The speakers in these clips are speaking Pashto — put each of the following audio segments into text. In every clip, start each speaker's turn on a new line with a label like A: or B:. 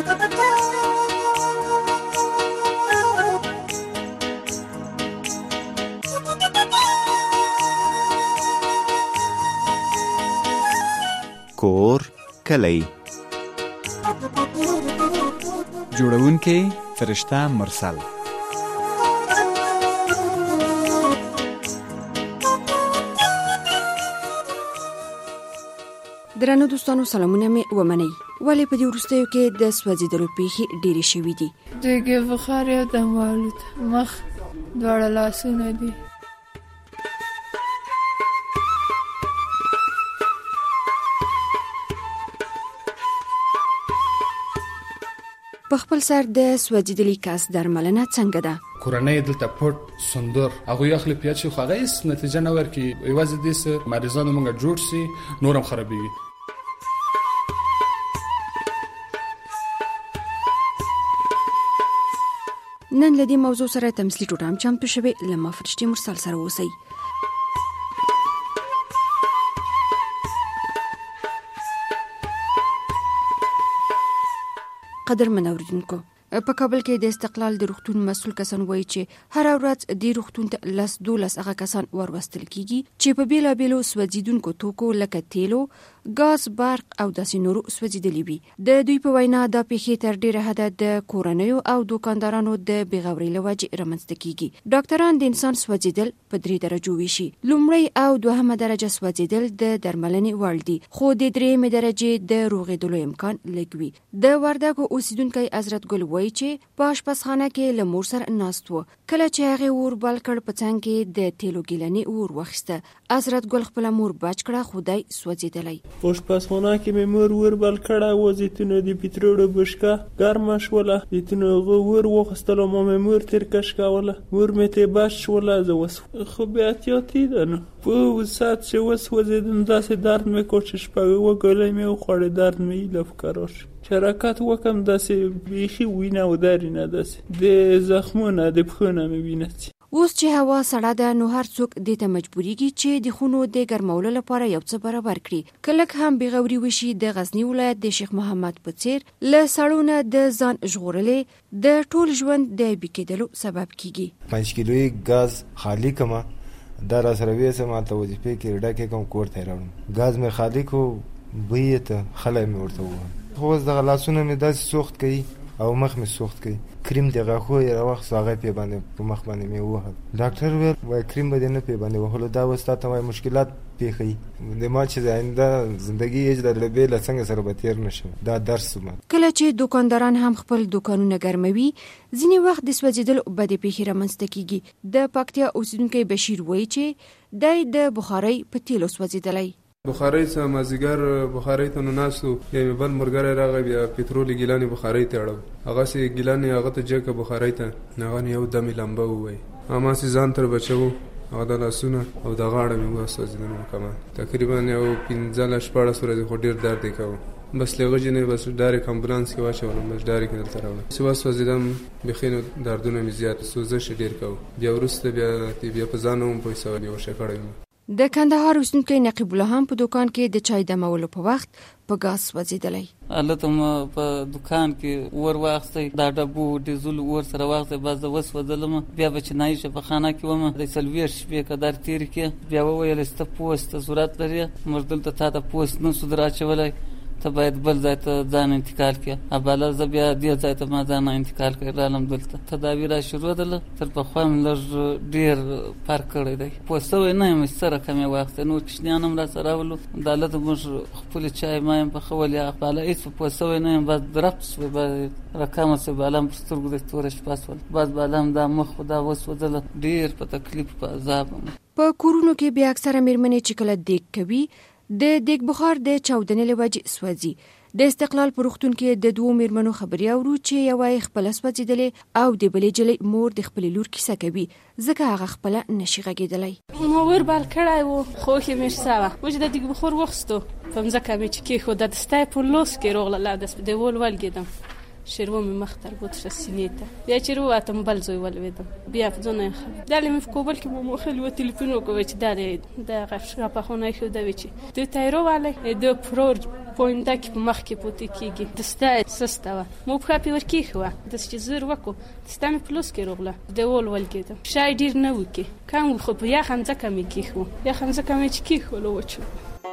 A: کور کلی
B: جوړونکی فرشته مرسل.
C: درنو دوستانو سلامونه می ومنئ. ولې په دې وروستیو کې د سوځېدلو پیښې ډېرې شوي دي؟
D: دیګې بخار یا د مالوت مخ دواړه لاسونه دي.
C: په خپل سر د سوځېدلي کس درملنه څنګه ده؟
E: کورنۍ دلته پټ سندر هغوی اخلي پیاد شي خو هغه هېڅ نتیجه نه ورکوي. یوازې دې څه مریضانو موږ جوړ شي نور هم خرابېږي.
C: نن له دې موضوع سره تمثیلي ټوټه هم چمتو شوې. له ما فرشتې مرسل سره اوسئ. قدرمن اوریدونکو، په کابل کې د استقلال د روغتون مسؤل کسان وایي چې هر ورځ د روغتون ته 12 هغه کسان وروستل کیږي چې په بیلابیلو سوځیدونکو توکو لکه تیلو، ګاز، برق او داسې نورو سوځیدلي وي. د دوی په وینا دا پیښې تر ډیره حده د کورنیو او دوکاندارانو د بېغورۍ له وجې رامنځته کیږي. ډاکټران د انسان سوځیدل په 3 درجو ویشي. لومړی او دوهمه درجه سوځیدل د درملنې وړ دي، خو د 3مې درجې د روغېدلو امکان لږ وي. د وردګو اوسیدونکی حضرت ګل وایي چې په اشپزخانه کې له مور سره ناست و. کله چې هغه اور بل کړ په څنګ کې د تیلو ګیلنې اور واخیسته. حضرت ګل خپل مور بچ کړه، خدای سوځیدلی.
F: په اشپزخانه کې مې مور ور بل کړه و، زیتونه د پیترولو بشکه ګرمه شوله، زیتونه ور واخیستل او ما مې مور تیر کش کوله. مور مې ته بچ شوله. زه وس خو بیا احتیاطي ده نو په ساعت چې وسوځېدم داسې درد مې کړ چې شپږ ګولۍ مې وخوړې. درد مې ایله فکر شو حرکت وکم داسې بیخي وینه و درینه، داسې د زخمونه د پښونه مې وینه څي.
C: اوس چې هوا سړه ده نو هر څوک دې ته مجبوریږي چې د خونو د ګرمولو لپاره یو څه برابر کړي. کلک هم بېغوري وشي. د غزنی ولایت د شیخ محمد په څیر له سړونه د ځان ژغورلې د ټول ژوند د بیکېدلو سبب کیږي.
G: 5 کیلوی ګاز خالی کما دا را سره وېسه ما ته وظیفه کې ډکه کوم کور ته راوړم. ګاز مې خالی کو بویته خلای مې ورته و. خو اوس دغه لاسونه مې داسې سوخت کوي او مخ مې سوخت کوي. کریم د غاښو یې راواخیست، هغه پې باندې په مخ باندې مې ووهل. ډاکټر ویل وایي کریم به دې نه پې باندې وهلو، دا اوس تا ته وایي مشکلات پېښوي. د ما چې د آینده زندګي هېڅ د بېله څنګه سره به تېر نه شم، دا درس ومه.
C: کله چې دوکانداران هم خپل دوکانونه ګرموي، ځینې وخت د سوځېدلو بدې پیښې رامنځته کیږي. د پکتیا اوسیدونکی بشیر وایي چې دی د بخارۍ په تیلو سوځېدلی.
H: بخارۍ څه مازدیګر بخارۍ ته نو ناستو، بیا مې بل ملګری راغی، بیا پټرولي ګیلانې بخارۍ ته اړوم. هغسې ګیلانې هغه ته جګه بخارۍ ته هغه نه یو دمې لمبه ووایي. هماسې ځان تر بچوو، هغه د لاسونه او د غاړه مې وسوځېدل مکمل. تقریبا یو 15-14 ورځې خو ډېر درد یې کوه. بس له غږ نه بس ډایرک امبولانس کې واچولم، بس ډایرک دلته راوړم. چې وسوځېدم بیخي نو دردونه مې زیات، سوزش ډېر کوه. بیا وروسته بیا په ځان هم پیسه بیهوشه کړی وم.
C: د کندهار اوسیدونکی نقیب الله هم په دوکان کې د چای دمولو په وخت په ګاز سوځېدلی.
I: هلته م په دوکان کې ور واخیستی، دا ډبو ډیزل ور سره واخیستی، بس زه وسوځلم. بیا به چې نایي شپه خانه کې وم، د 40 شپې قدر تېرې کړې. بیا وویل چې ته پوست ته ضرورت لرې، موږ دلته تا ته پوست نه سو در اچولی، ته باید بل ځای ته ځان انتقال کړې. ابله زه بیا دې ځای ته ما ځان انتقال کړی رالم دلته. تداوي را شروع دله، تر پخوا مې لږ ډېر فرق کړی دی. پوه سوی نه یم چې څه رقم یې واخیستی. نور کوچنیان هم را سره راولو، دا هلته موږ خپلې چای ما یم پخولې. ابله هېڅ پوه سوی نه یم، بس درب شوی رقمه شوی، بالا هم پر سترګو د توره شپه شول. بس بالا هم دا مخ خو دا وسوځله، ډېر په تکلیف په عذاب.
C: په کورونو کې بیا اکثره مېرمنې چې کله دیګ کوي، د دیګ بخار د چاودنې له وجې سوځي. د استقلال په روغتون کې د 2 مېرمنو خبرې اورو چې یوه یې خپله سوځېدلې او د بلې جلۍ مور د خپلې لور کیسه کوي، ځکه هغه خپله نشي غږېدلی.
J: ما ور بل کړی و، خوښې مې سوه. اوس د دیګ بخار واخیستو، په مځکه مې چې کېښوده، د ستی په لاس کې راغله، د دیوال ولګېدم. شروع مې مخ تر بوت شه سینې ته. بیا چې ووتم بل زوی ولوېدم. بیا په ځان یې خبر دلې مې په کابل کې مو مخلي و تلیفون وکړی چې دا د هغه شپه خونه ایښوده وي چې دوی ته یې راوړلی، د پوینده کې په مخ کې پوتې کېږي دسته سسته وه مو پښه پې ورکېښوه داسې چې زر وکړو دسته مې په لوس کې روغله دیوال ولګېدم شای ډېر نه و کې کم و خو په یخه مځکه مې کېښوو یخه مځکه مې چې کېښولو وچو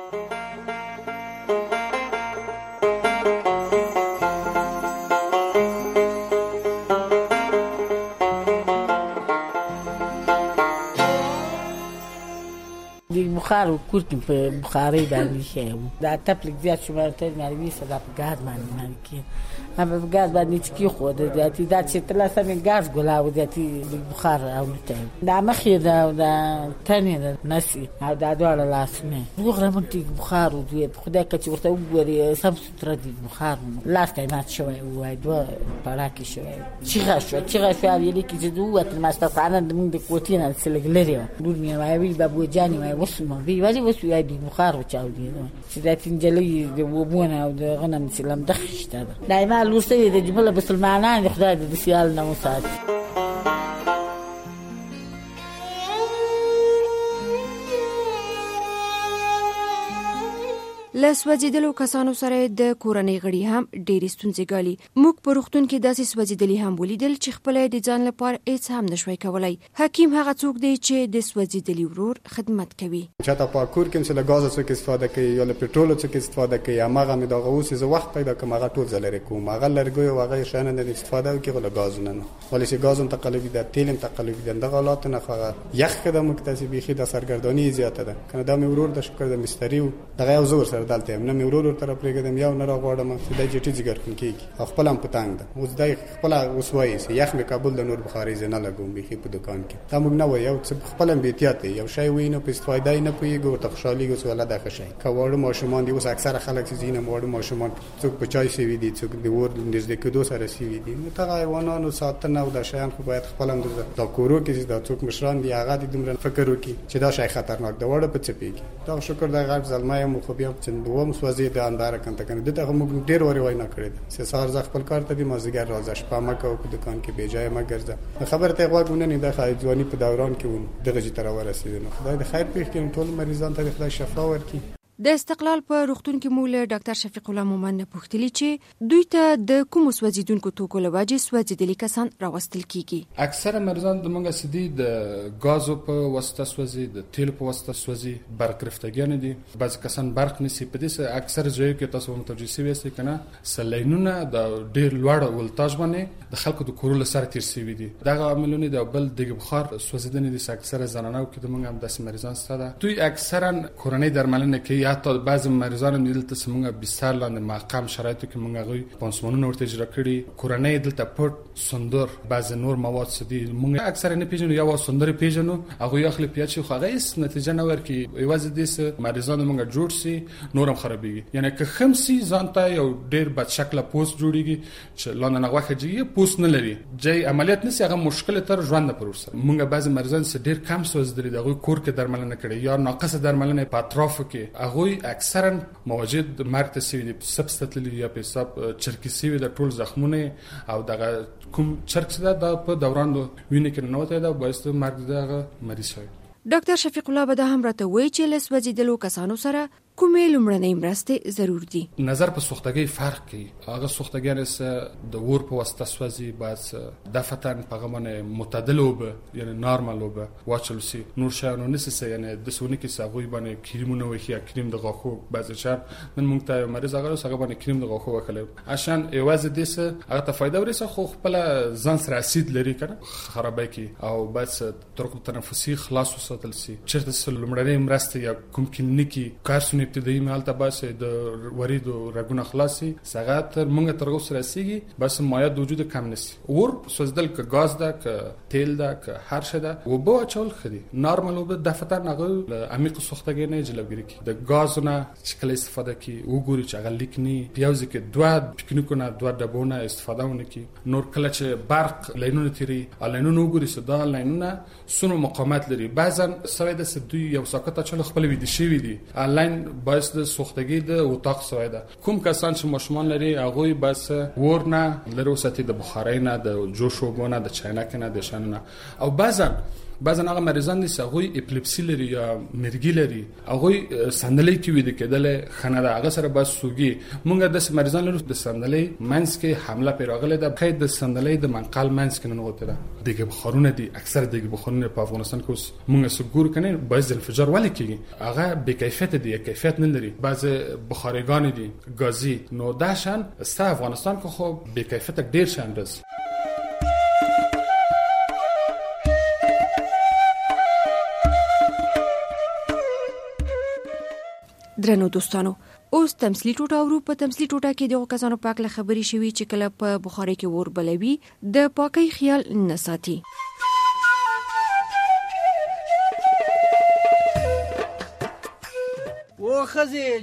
K: بخار و کور کې په بخارۍ باندې ښه و دا تپ لږ زیات شو ماته معلومي څه دا په ګاز باندې کې هم په ګاز باندې چې کېښوده زیاتې دا چې ترلاسه مې ګاز ګولاوه زیاتې بخار راوړته دا مخ یې ده او دا تن یې ده نس او دا دواړه لاسونه روغ رمونټ بخار و دوی په خدای که چې ورته وګورې سم سوتره دي بخار لاس ته یې مات شوی ووایي دوه پړاکې شوی چیغه شوه او یې لیکي چې ووتلم ماسپخانه زمونږ د کوټې نه څه لږ لرې وه لور مې وایي ویل بابوجانې وایي وسومه وی ولې وسوی بي بخار وچاودي چې دا تنجلې د وبونه او د غنم سلام دخشته ده دایما لوستي د جبل مسلمانان خدای د سیال نه وساتي
C: لسوځیدلو کسانو سره د کورنۍ غړي هم ډېرې ستونزې ګالي موږ په روغتون کې داسې سوځیدلي هم ولیدل چې خپل د ځان لپاره هیڅ هم نشوي کولای حکیم هغه څوک دی چې د سوځیدلي ورور خدمت کوي
L: چاته په کور کې چې له غاز څخه استفاده کوي یا له پټرول څخه استفاده کوي هغه مې دا غوسه زه وخت پیدا کوم هغه ټول زلری کوم هغه لرګي او هغه شانه نه استفاده کوي له غاز نه ولې چې غاز تقلبي ده تیل تقلبي ده د غلط نه خغه یخ کده مکتسبي خې د سرګردانی زیاته ده کنه دا مې ورور د شکر د مستری او دغه یو زور سره دلته نه مې ورور تر پرېګدم یو نه راغوړم چې د جټي جګر کېږي خپل هم پتانګ ده اوس د خپل وسوي سي یخ مې کابل د نور بخاري زنه لګوم بيخي په دکان کې دا موږ نه و یو خپل هم بیتیات یو شی وینو په استفاده نه پويګو ته خوشالي ګوس ولا د خشای کواړو ماشومان دی اوس اکثر خلک چې زینه موړو ماشومان څوک په چای سی وی دي څوک د ور نږدې کېدو سره سی وی دي نو ته حیوانانو ساتنه او د شیان خو باید خپل هم د کورو کې د څوک مشران دی هغه د دومره فکر وکي چې دا شی خطرناک دی وړه په چپیږي دا شکر د غږ زلمای مو خو بیا چې دوم سوځي د اندار کنه کنه دته موږ ډیر وری وای نه کړی سه سار ز خپل کار ته دی مازیګر راځه شپه مکه او په دکان کې بیجای ما ګرځه خبر ته غوښونه نه د خای ځواني په دوران کې ون دغه چې تر ورسېدنه خدای د خیر پېښ کړي ټول مریضان ته خدای شفا ورکړي
C: د استقلال په روغتون کې مو له ډاکټر شفیق الله مومن پوښتلی چې دوی ته د کوم سوځیدونکو توکو لواجه سوځیدلي کسان راوستل کیږي
E: اکثره مریضان د منګه سدي د غازو په واسطه سوځي د تیل په واسطه سوځي برق گرفتګیان دي بعض کسان برق نسی په دې اکثر ځای کې تاسو متوجه سوي یاست کنه سلینونه د ډیر لوړ ولتاژ باندې د خلکو د کورول سره تیر سوي دي دغه عملونه د بل د بخار سوځیدنې د اکثره زنانو کې د منګه هم د مریضان ستاده دوی اکثرا کورنۍ درملنه کوي حتی بعض مریضان دلته سمونګه بستر لاندې ماقام شرایطو کې مونږ غوي پانسمانونه ورته اجرا کړي کورنۍ دلته پټ سندر بعض نور مواد سدي مونږ اکثر نه پیژنو یا سندر پیژنو هغه یو خپل پیاچ خو هغه هیڅ نتیجه نه ورکي ایواز دې مریضان مونږ جوړ سي نورم خرابيږي یعنی که خمسي ځانته یو ډیر بد شکل پوسټ جوړيږي چې لاندې نه واخه جي پوسټ نه لري جای عملیات نسی هغه مشکل تر ژوند نه پروسه مونږ بعض مریضان سره ډیر کم سوز دري دغه کور کې درملنه کړي یا ناقصه درملنه په اطرافو کې هغه اکثرا مواجد مرګ ته سوي دي سبستتلی یا په حساب چرکی سوي د ټول زخمونه او دغه کوم چرک ده په دوران وینې کې نه وته دا باعث مرګ دغه مریض شي
C: ډاکټر شفیق الله به هم راته وایي چې لسوځیدلو کسانو سره کومې لومړنۍ مرستې ضرور دي
E: نظر په سوختګۍ فرق کوي هغه سوختګۍ سره د ور په واسطه سوځي بعض دفتن په غمنه معتدل وب یعنی نارمال وب واچل سي نور شانو نسسه یعنی د سونی کې ساغوي باندې کریمونه وخی کریم د غاخو بعض چر نن مونږ ته مریض هغه سره باندې کریم د غاخو وکړي عشان ایواز دې سه هغه ته فائدہ ورسه خو خپل ځان سره اسید لري کنه خرابای کی او بعض طرق تنفسي خلاص وساتل سي چرته لومړنۍ مرسته یا کوم کلینیکی کارسونه ابتدایي مالته بس د ورید او رګونه خلاصي ساعت مونږ تر اوسه رسیږي بس مایع د وجود کم نسی اور سوځدل ک غاز ده ک تیل ده ک هر څه ده و به چول خدي نارمال وب د فتر نغل عمیق سوختګي نه جلوګری کی د غازونه شکل استفاده کی وګوري چې غل لیکني پیاوز کې دوه پکنیکونه دوه ډبونه استفاده ونه کی نور کله چې برق لینونه تیری لینونه وګوري صدا لینونه سونو مقاومت لري بعضن سوي د سدوی یو ساکت چل خپل ویدي شي ویدي آنلاین باعث د سوختګي د وطاق سوي ده کوم کسان چې مشمول لري هغه بس ورنه لرو ساتي د بخارۍ نه د جوشوبونه د چاینک نه د شننه او بعضن بعضن هغه مریضان دي چې هغوی اپلیپسي لري یا مرګي لري، هغوی صندلۍ کې ویده کېدل خنه ده، هغه سره بس سوګي. مونږ داسې مریضان لرو د صندلۍ منځ کې حمله پرې راغلې ده، خې د صندلۍ د منقل منځ کې ننوتې ده. دغه بخارونه دي، اکثر دغه بخارونه په افغانستان کې اوس مونږ سګور کنه باعث انفجار ولې کیږي، هغه بې کیفیت دي، کیفیت نه لري. بعض بخارګان دي غازي نو داشان است افغانستان کې خو بې کیفیت ډیر شان رس.
C: درنو دوستانو، اوس تمثیلی ټوټه اورو. په تمثیلی ټوټه کې دغه کسانو پاک له خبري شوي چې کله په بخاري کې ور بلوي د پاکۍ خیال نه ساتي.
M: و خزي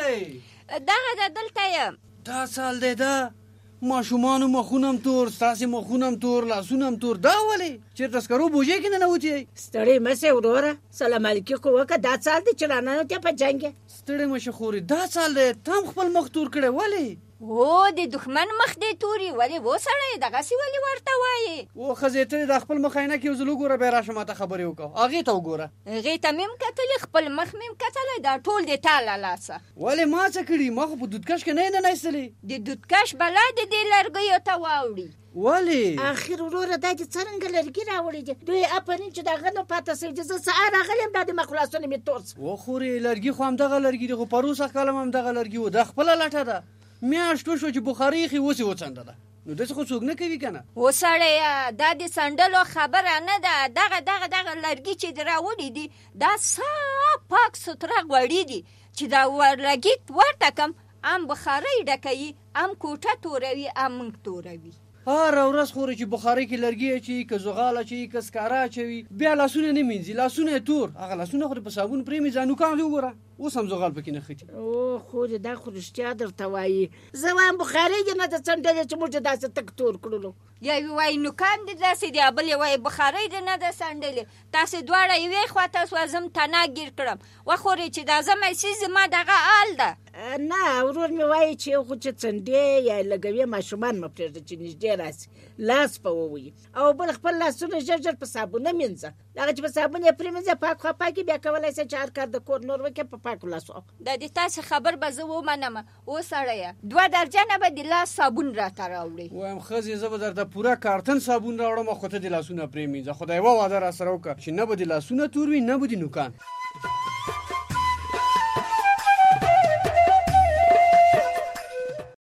M: چیرته
N: دغه دلته یم.
M: دا سال دی دا ماشومانو مخونم تور، ستاسې مخونم تور، لاسونم تور. دا ولې چیرته سکرو بوجې کې نه نوتې؟
K: ستړی مسې وروره، سلام علیکم خو وکړه. دا سال دی چې راننوتې په جنګ کې.
M: ستړی مشه خورې، دا سال دی تم خپل مخ تور کړی. ولې؟
N: او د دښمن مخ دی توري. ولې و سړی دغسې ولې ورته وایې؟
M: و ښځې ته د خپل مخ عینه کې یو ځل وګوره، بیا راشه ماته خبرې وکړه. هغې ته وګوره.
N: هغې ته مې هم کتلې، خپل مخ مې هم کتلی، دا ټول د تا له لاسه.
M: ولې ما څه کړي؟ ما خو په دودکش کې نه یې نه ایستلې.
N: د دودکش بلا د دې لرګیو ته واوړي.
M: ولې؟
K: اخر وروره دا چې څرنګه لرګي راوړي دي دوی اپرین چې دغه نه پاته سي چې زه سهار راغلم دا د مخلصونه مې تورس
M: و خوري. لرګي خو هم دغه لرګي دی، خو پروسه کلم هم دغه لرګي و. د خپل لاټه ده میاشتو شو چې بخاري خي وسی وڅنده. نو دغه خو څوک نه کوي کنه.
N: و سړی دا د سندلو خبره نه ده. دغه لرګي چې راوړي دي دا صاف پاک ستره غوړي دي چې دا ورلګي ورته کم ام بخاري ډکوي، ام کوټه توروي، ام منګ توروي.
M: هر ورځ خوري چې بخاري کې لرګي اچي، که زغال اچي، که سکاره اچوي، بیا لاسونه نه مینځي، لاسونه تور. هغه لاسونه خو په صابون پرې مې ځانو کان وګوره، اوس هم زغال پکې نه خېټي.
K: او خو دا خو رښتیا درته وایي. زه وایم بخاري دې نه د څنډلې چې موږ داسې تک تور کړلو.
N: یوې وایي نوکان دې داسې دي، بلې وایي بخاري دې نه ده څنډلې. تاسې دواړه یوې خواته سوځم تنه ګیر کړم. وخورې چې دا زما سي زما دغه آل ده.
K: نه ورور مې وایي چې خو چې څنډې یا لګوي ماشومان مه پرېږده چې نږدې راسي، لاس په ووهي. او بل خپل لاسونه ژر په صابونه مینځه. دغه چې په صابون یې پرېمینځه پاک خوا پاکي، بیا کولی شې چې هر کار د کور نور وکړې په پاکو لاسو.
N: دا د تاسې خبر به زه ومنم. او سړیه 2 درجنه به د لاس صابون راته راوړي.
M: وایم ښځې زه به درته پوره کارتن صابون راوړم، خو ته د لاسونه پرېمینځه. خدای وعده راسره وکړه چې نه به د لاسونه تور وي نه به د نوکان.